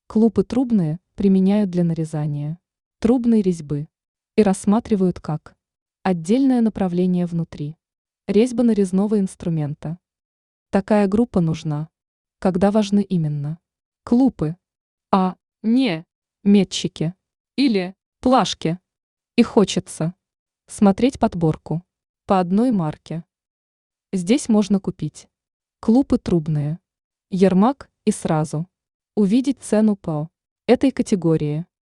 Клупы трубные применяют для нарезания трубной резьбы и рассматривают как отдельное направление внутри резьбы нарезного инструмента. Такая группа нужна, когда важны именно клупы, а не метчики или плашки. И хочется смотреть подборку по одной марке. Здесь можно купить клупы трубные, Ермак и сразу увидеть цену по этой категории.